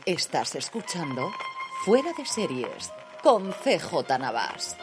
Estás escuchando Fuera de Series con CJ Navas.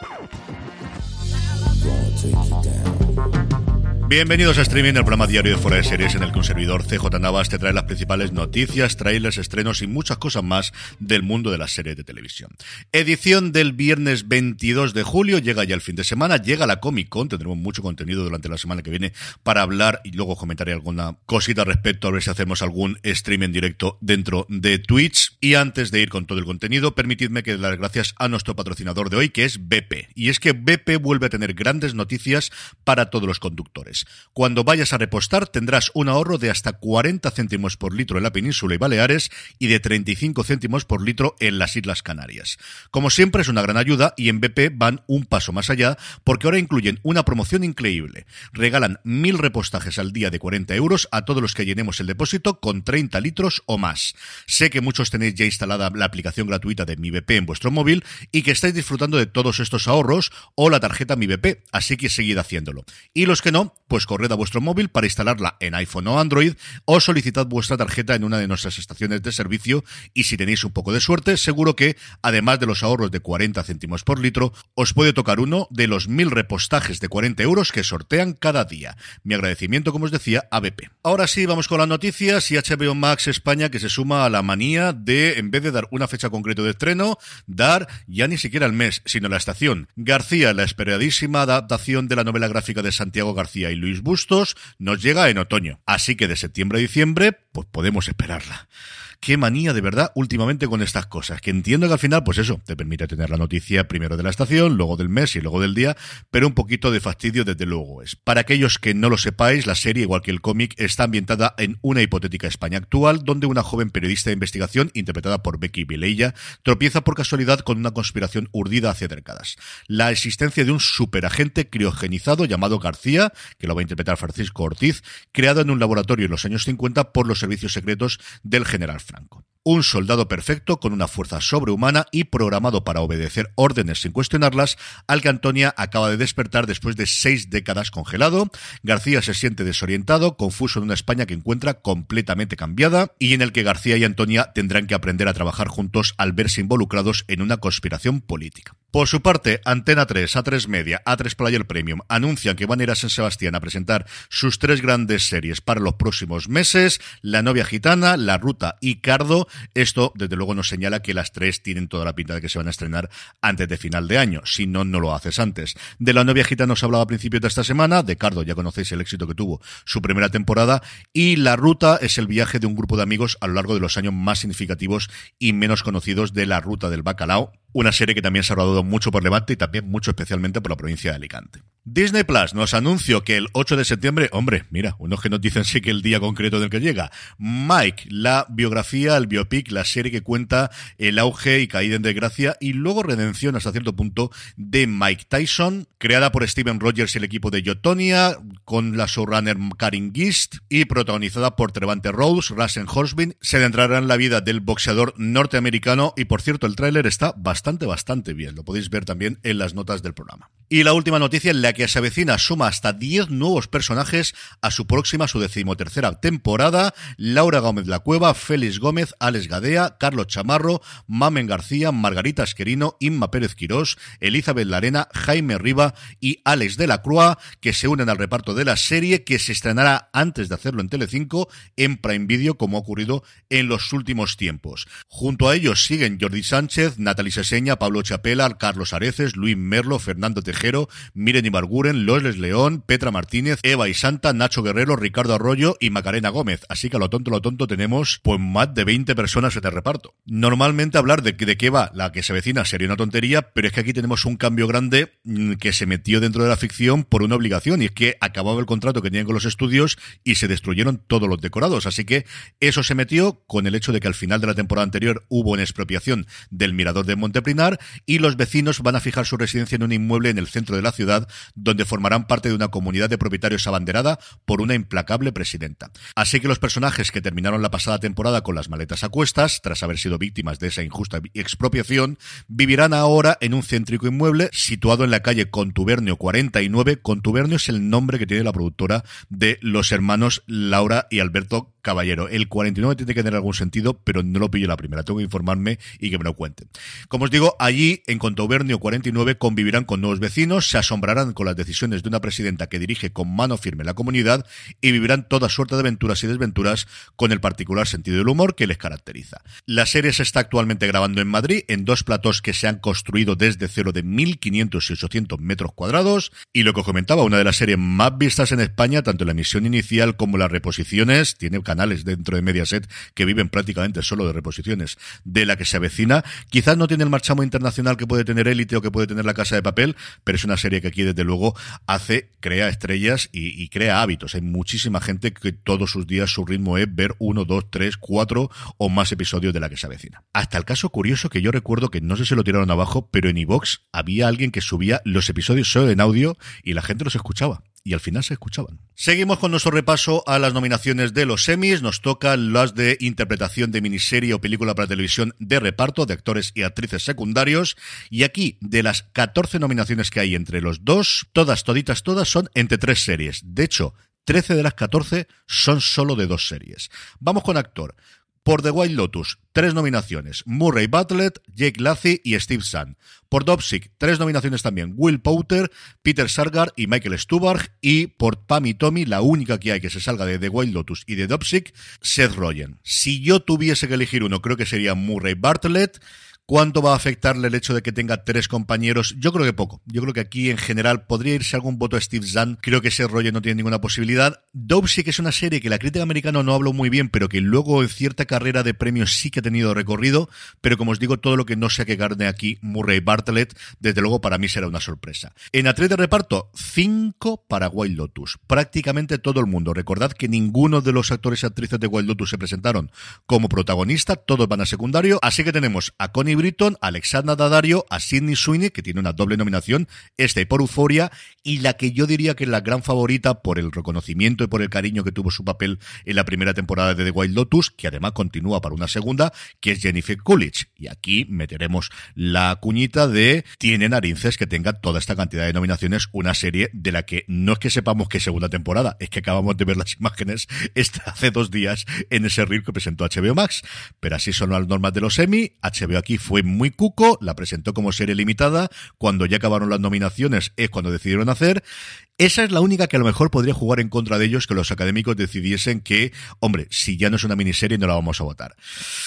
Bienvenidos a Streaming, el programa diario de Fuera de Series en el que un servidor, CJ Navas, te trae las principales noticias, trailers, estrenos y muchas cosas más del mundo de las series de televisión. Edición del viernes 22 de julio, llega ya el fin de semana, llega la Comic Con, tendremos mucho contenido durante la semana que viene para hablar y luego comentaré alguna cosita al respecto, a ver si hacemos algún stream en directo dentro de Twitch. Y antes de ir con todo el contenido, permitidme que dé las gracias a nuestro patrocinador de hoy, que es BP. Y es que BP vuelve a tener grandes noticias para todos los conductores. Cuando vayas a repostar tendrás un ahorro de hasta 40 céntimos por litro en la península y Baleares y de 35 céntimos por litro en las Islas Canarias. Como siempre es una gran ayuda y en BP van un paso más allá porque ahora incluyen una promoción increíble. Regalan 1000 repostajes al día de 40 euros a todos los que llenemos el depósito con 30 litros o más. Sé que muchos tenéis ya instalada la aplicación gratuita de Mi BP en vuestro móvil y que estáis disfrutando de todos estos ahorros o la tarjeta Mi BP, así que seguid haciéndolo. Y los que no, pues corred a vuestro móvil para instalarla en iPhone o Android o solicitad vuestra tarjeta en una de nuestras estaciones de servicio y si tenéis un poco de suerte, seguro que, además de los ahorros de 40 céntimos por litro, os puede tocar uno de los 1000 repostajes de 40 euros que sortean cada día. Mi agradecimiento, como os decía, a BP. Ahora sí, vamos con las noticias y HBO Max España, que se suma a la manía de, en vez de dar una fecha concreta de estreno, dar ya ni siquiera el mes, sino la estación. García, la esperadísima adaptación de la novela gráfica de Santiago García y Luis Bustos, nos llega en otoño. Así que de septiembre a diciembre, pues podemos esperarla. Qué manía de verdad últimamente con estas cosas, que entiendo que al final, pues eso, te permite tener la noticia primero de la estación, luego del mes y luego del día, pero un poquito de fastidio desde luego es. Para aquellos que no lo sepáis, la serie, igual que el cómic, está ambientada en una hipotética España actual, donde una joven periodista de investigación, interpretada por Becky Vilella, tropieza por casualidad con una conspiración urdida hace décadas. La existencia de un superagente criogenizado llamado García, que lo va a interpretar Francisco Ortiz, creado en un laboratorio en los años 50 por los servicios secretos del general Franco. Un soldado perfecto con una fuerza sobrehumana y programado para obedecer órdenes sin cuestionarlas, al que Antonia acaba de despertar después de 6 décadas congelado. García se siente desorientado, confuso en una España que encuentra completamente cambiada y en el que García y Antonia tendrán que aprender a trabajar juntos al verse involucrados en una conspiración política. Por su parte, Antena 3, A3 Media, A3 Player Premium anuncian que van a ir a San Sebastián a presentar sus 3 grandes series para los próximos meses: La novia gitana, La ruta y Cardo. Esto, desde luego, nos señala que las 3 tienen toda la pinta de que se van a estrenar antes de final de año, si no, no lo haces antes. De La novia gitana os hablaba a principios de esta semana, de Cardo ya conocéis el éxito que tuvo su primera temporada, y La ruta es el viaje de un grupo de amigos a lo largo de los años más significativos y menos conocidos de la ruta del bacalao, una serie que también se ha rodado mucho por Levante y también mucho especialmente por la provincia de Alicante. Disney Plus nos anunció que el 8 de septiembre, hombre, mira, unos que nos dicen sí que el día concreto del que llega, Mike, la biografía, el biopic, la serie que cuenta el auge y caída en desgracia y luego redención hasta cierto punto de Mike Tyson, creada por Steven Rogers y el equipo de Yotonia, con la showrunner Karen Gist y protagonizada por Trevante Rhodes, Russell Horsby. Se adentrará en la vida del boxeador norteamericano y, por cierto, el tráiler está bastante bien. Lo podéis ver también en las notas del programa. Y la última noticia, en la que se avecina, suma hasta 10 nuevos personajes a su 13ª temporada: Laura Gómez La Cueva, Félix Gómez, Alex Gadea, Carlos Chamarro, Mamen García, Margarita Esquerino, Inma Pérez Quirós, Elizabeth Larena, Jaime Riva y Alex de la Crua, que se unen al reparto de la serie, que se estrenará antes de hacerlo en Telecinco, en Prime Video, como ha ocurrido en los últimos tiempos. Junto a ellos siguen Jordi Sánchez, Natalie Seseña, Pablo Chapela, Carlos Areces, Luis Merlo, Fernando Tejero, Miren Ibarguren, Loles León, Petra Martínez, Eva y Santa, Nacho Guerrero, Ricardo Arroyo y Macarena Gómez. Así que a lo tonto tenemos pues más de 20 personas en el reparto. Normalmente hablar de qué va la que se avecina sería una tontería, pero es que aquí tenemos un cambio grande que se metió dentro de la ficción por una obligación, y es que acababa el contrato que tenían con los estudios y se destruyeron todos los decorados. Así que eso se metió con el hecho de que al final de la temporada anterior hubo una expropiación del mirador de Monteprinar y los vecinos van a fijar su residencia en un inmueble en el centro de la ciudad, donde formarán parte de una comunidad de propietarios abanderada por una implacable presidenta. Así que los personajes que terminaron la pasada temporada con las maletas a cuestas, tras haber sido víctimas de esa injusta expropiación, vivirán ahora en un céntrico inmueble situado en la calle Contubernio 49. Contubernio es el nombre que tiene la productora de los hermanos Laura y Alberto caballero, el 49 tiene que tener algún sentido, pero no lo pillo la primera, tengo que informarme y que me lo cuenten. Como os digo, allí en Contubernio 49 convivirán con nuevos vecinos, se asombrarán con las decisiones de una presidenta que dirige con mano firme la comunidad y vivirán toda suerte de aventuras y desventuras con el particular sentido del humor que les caracteriza. La serie se está actualmente grabando en Madrid, en 2 platós que se han construido desde cero de 1.500 y 800 metros cuadrados, y lo que os comentaba, una de las series más vistas en España, tanto en la emisión inicial como las reposiciones, tiene canales dentro de Mediaset que viven prácticamente solo de reposiciones de la que se avecina. Quizás no tiene el marchamo internacional que puede tener Élite o que puede tener La Casa de Papel, pero es una serie que aquí desde luego crea estrellas y crea hábitos. Hay muchísima gente que todos sus días su ritmo es ver 1, 2, 3, 4 o más episodios de La que se avecina. Hasta el caso curioso que yo recuerdo que no sé si lo tiraron abajo, pero en iVoox había alguien que subía los episodios solo en audio y la gente los escuchaba. Y al final se escuchaban. Seguimos con nuestro repaso a las nominaciones de los Emmys. Nos tocan las de interpretación de miniserie o película para televisión de reparto, de actores y actrices secundarios. Y aquí, de las 14 nominaciones que hay entre los dos, todas son entre 3 series. De hecho, 13 de las 14 son solo de 2 series. Vamos con actor. Por The White Lotus, 3 nominaciones. Murray Bartlett, Jake Lacy y Steve Zahn. Por Dopsic, 3 nominaciones también. Will Poulter, Peter Sarsgaard y Michael Stuhlbarg. Y por Pam y Tommy, la única que hay que se salga de The White Lotus y de Dopsic, Seth Rogen. Si yo tuviese que elegir uno, creo que sería Murray Bartlett. ¿Cuánto va a afectarle el hecho de que tenga 3 compañeros? Yo creo que poco. Yo creo que aquí en general podría irse algún voto a Steve Zahn. Creo que ese rollo no tiene ninguna posibilidad. Dopesick es una serie que la crítica americana no habló muy bien, pero que luego en cierta carrera de premios sí que ha tenido recorrido. Pero como os digo, todo lo que no sea que gane aquí Murray Bartlett, desde luego para mí será una sorpresa. En actriz de reparto, 5 para White Lotus. Prácticamente todo el mundo. Recordad que ninguno de los actores y actrices de White Lotus se presentaron como protagonista, todos van a secundario. Así que tenemos a Connie Britton, a Alexandra Daddario, a Sydney Sweeney, que tiene una doble nominación, por Euphoria, y la que yo diría que es la gran favorita por el reconocimiento y por el cariño que tuvo su papel en la primera temporada de The White Lotus, que además continúa para una segunda, que es Jennifer Coolidge. Y aquí meteremos la cuñita de tiene narices que tenga toda esta cantidad de nominaciones, una serie de la que no es que sepamos que es segunda temporada, es que acabamos de ver las imágenes hace 2 días en ese reel que presentó HBO Max. Pero así son las normas de los Emmy. HBO aquí fue muy cuco, la presentó como serie limitada, cuando ya acabaron las nominaciones es cuando decidieron hacer. Esa es la única que a lo mejor podría jugar en contra de ellos, que los académicos decidiesen que, hombre, si ya no es una miniserie no la vamos a votar.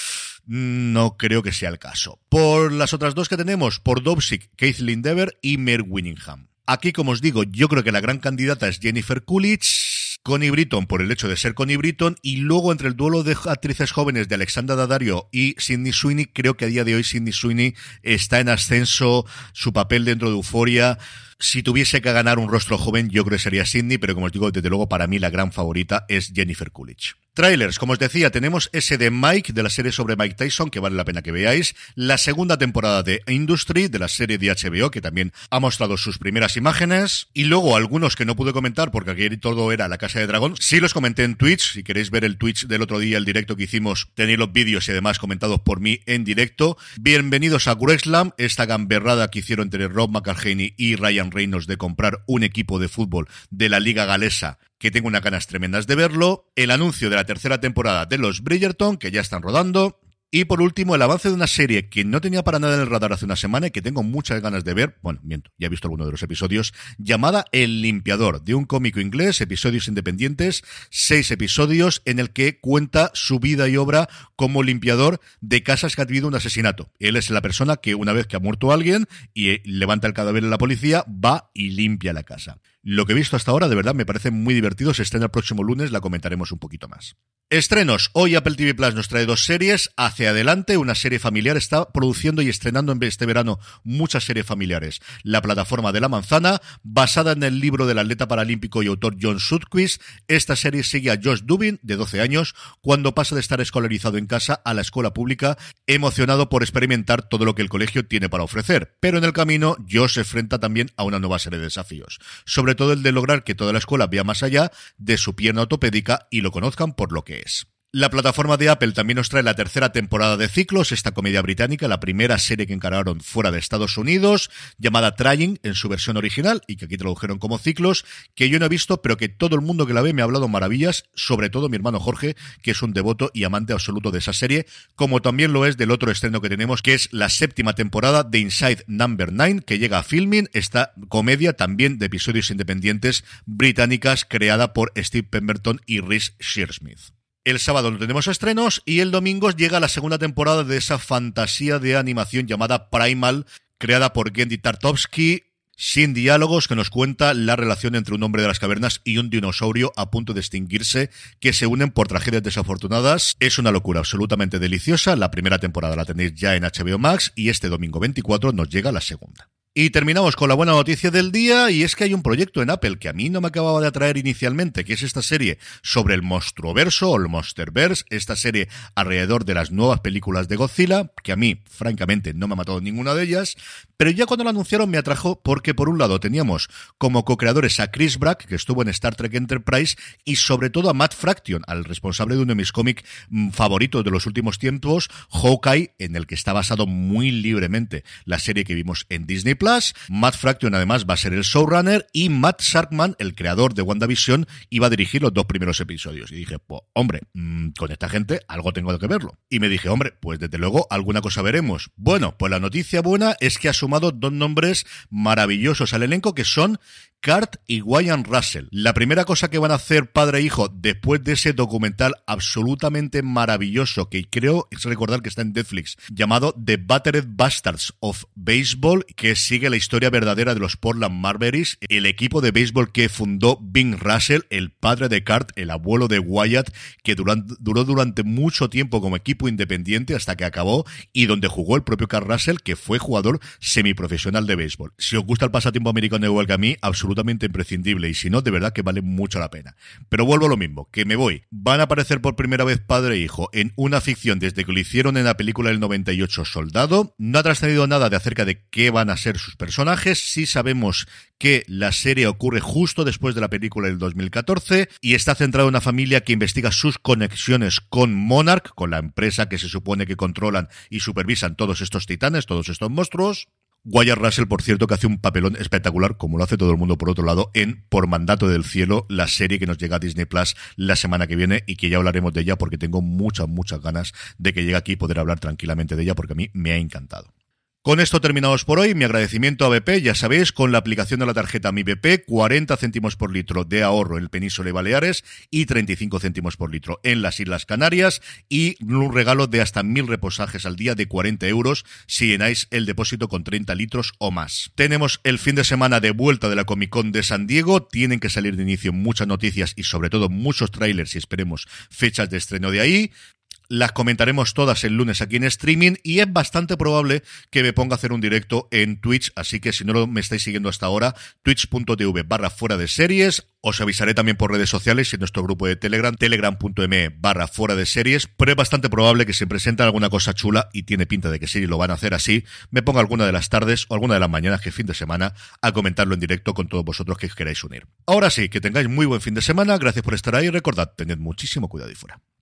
No creo que sea el caso. Por las otras 2 que tenemos, por Dopesick, Kathleen Dever y Mare Winningham. Aquí, como os digo, yo creo que la gran candidata es Jennifer Coolidge, Connie Britton por el hecho de ser Connie Britton, y luego entre el duelo de actrices jóvenes de Alexandra Daddario y Sydney Sweeney, creo que a día de hoy Sydney Sweeney está en ascenso, su papel dentro de Euphoria. Si tuviese que ganar un rostro joven, yo creo que sería Sydney, pero como os digo, desde luego para mí la gran favorita es Jennifer Coolidge. Trailers, como os decía, tenemos ese de Mike, de la serie sobre Mike Tyson, que vale la pena que veáis. La segunda temporada de Industry, de la serie de HBO, que también ha mostrado sus primeras imágenes. Y luego algunos que no pude comentar, porque aquí todo era La Casa de Dragón. Sí los comenté en Twitch, si queréis ver el Twitch del otro día, el directo que hicimos, tenéis los vídeos y además comentados por mí en directo. Bienvenidos a Wrexham, esta gamberrada que hicieron entre Rob McElhenney y Ryan Reynolds de comprar un equipo de fútbol de la Liga Galesa, que tengo unas ganas tremendas de verlo. El anuncio de la tercera temporada de los Bridgerton, que ya están rodando. Y por último, el avance de una serie que no tenía para nada en el radar hace una semana y que tengo muchas ganas de ver, bueno, miento, ya he visto alguno de los episodios, llamada El Limpiador, de un cómico inglés, episodios independientes, 6 episodios en el que cuenta su vida y obra como limpiador de casas que ha tenido un asesinato. Él es la persona que una vez que ha muerto alguien y levanta el cadáver en la policía, va y limpia la casa. Lo que he visto hasta ahora, de verdad, me parece muy divertido. Se estrena el próximo lunes, la comentaremos un poquito más. Estrenos. Hoy Apple TV Plus nos trae 2 series. Hacia adelante, una serie familiar. Está produciendo y estrenando en este verano muchas series familiares. La plataforma de la manzana, basada en el libro del atleta paralímpico y autor John Sutcliffe. Esta serie sigue a Josh Dubin, de 12 años, cuando pasa de estar escolarizado en casa a la escuela pública, emocionado por experimentar todo lo que el colegio tiene para ofrecer. Pero en el camino, Josh se enfrenta también a una nueva serie de desafíos. Sobre todo el de lograr que toda la escuela vea más allá de su pierna ortopédica y lo conozcan por lo que es. La plataforma de Apple también nos trae la tercera temporada de Ciclos, esta comedia británica, la primera serie que encargaron fuera de Estados Unidos, llamada Trying en su versión original, y que aquí tradujeron como Ciclos, que yo no he visto, pero que todo el mundo que la ve me ha hablado maravillas, sobre todo mi hermano Jorge, que es un devoto y amante absoluto de esa serie, como también lo es del otro estreno que tenemos, que es la séptima temporada de Inside Number 9, que llega a Filmin, esta comedia también de episodios independientes británicas, creada por Steve Pemberton y Reese Shearsmith. El sábado no tenemos estrenos y el domingo llega la segunda temporada de esa fantasía de animación llamada Primal, creada por Genndy Tartakovsky, sin diálogos, que nos cuenta la relación entre un hombre de las cavernas y un dinosaurio a punto de extinguirse, que se unen por tragedias desafortunadas. Es una locura absolutamente deliciosa. La primera temporada la tenéis ya en HBO Max y este domingo 24 nos llega la segunda. Y terminamos con la buena noticia del día, y es que hay un proyecto en Apple que a mí no me acababa de atraer inicialmente, que es esta serie sobre el Monstruoverso o el Monsterverse, esta serie alrededor de las nuevas películas de Godzilla, que a mí, francamente, no me ha matado ninguna de ellas, pero ya cuando lo anunciaron me atrajo porque, por un lado, teníamos como co-creadores a Chris Brack, que estuvo en Star Trek Enterprise, y sobre todo a Matt Fraction, al responsable de uno de mis cómics favoritos de los últimos tiempos, Hawkeye, en el que está basado muy libremente la serie que vimos en Disney Plus. Matt Fraction además va a ser el showrunner y Matt Shakman, el creador de WandaVision, iba a dirigir los 2 primeros episodios. Y dije, pues hombre, con esta gente algo tengo que verlo. Y me dije, hombre, pues desde luego alguna cosa veremos. Bueno, pues la noticia buena es que ha sumado 2 nombres maravillosos al elenco, que son Cart y Wyatt Russell. La primera cosa que van a hacer padre e hijo después de ese documental absolutamente maravilloso, que creo es recordar que está en Netflix, llamado The Battered Bastards of Baseball, que sigue la historia verdadera de los Portland Mavericks, el equipo de béisbol que fundó Bing Russell, el padre de Cart, el abuelo de Wyatt, que duró durante mucho tiempo como equipo independiente hasta que acabó, y donde jugó el propio Cart Russell, que fue jugador semiprofesional de béisbol. Si os gusta el pasatiempo americano igual que a mí, absolutamente imprescindible, y si no, de verdad que vale mucho la pena. Pero vuelvo a lo mismo, que me voy. Van a aparecer por primera vez padre e hijo en una ficción desde que lo hicieron en la película del 98, Soldado. No ha trascendido nada de acerca de qué van a ser sus personajes. Sí sabemos que la serie ocurre justo después de la película del 2014 y está centrada en una familia que investiga sus conexiones con Monarch, con la empresa que se supone que controlan y supervisan todos estos titanes, todos estos monstruos. Wyatt Russell, por cierto, que hace un papelón espectacular, como lo hace todo el mundo por otro lado, en Por Mandato del Cielo, la serie que nos llega a Disney Plus la semana que viene y que ya hablaremos de ella porque tengo muchas ganas de que llegue aquí y poder hablar tranquilamente de ella porque a mí me ha encantado. Con esto terminamos por hoy. Mi agradecimiento a BP, ya sabéis, con la aplicación de la tarjeta Mi BP, 40 céntimos por litro de ahorro en el Península y Baleares y 35 céntimos por litro en las Islas Canarias, y un regalo de hasta 1.000 reposajes al día de 40 euros si llenáis el depósito con 30 litros o más. Tenemos el fin de semana de vuelta de la Comic Con de San Diego. Tienen que salir de inicio muchas noticias y sobre todo muchos trailers y esperemos fechas de estreno de ahí. Las comentaremos todas el lunes aquí en streaming y es bastante probable que me ponga a hacer un directo en Twitch, así que si no me estáis siguiendo hasta ahora, twitch.tv/fuera de series. Os avisaré también por redes sociales y en nuestro grupo de Telegram, telegram.me/fuera de series, pero es bastante probable que se presente alguna cosa chula y tiene pinta de que sí lo van a hacer así. Me ponga alguna de las tardes o alguna de las mañanas, que fin de semana, a comentarlo en directo con todos vosotros que os queráis unir. Ahora sí, que tengáis muy buen fin de semana, gracias por estar ahí y recordad, tened muchísimo cuidado y fuera.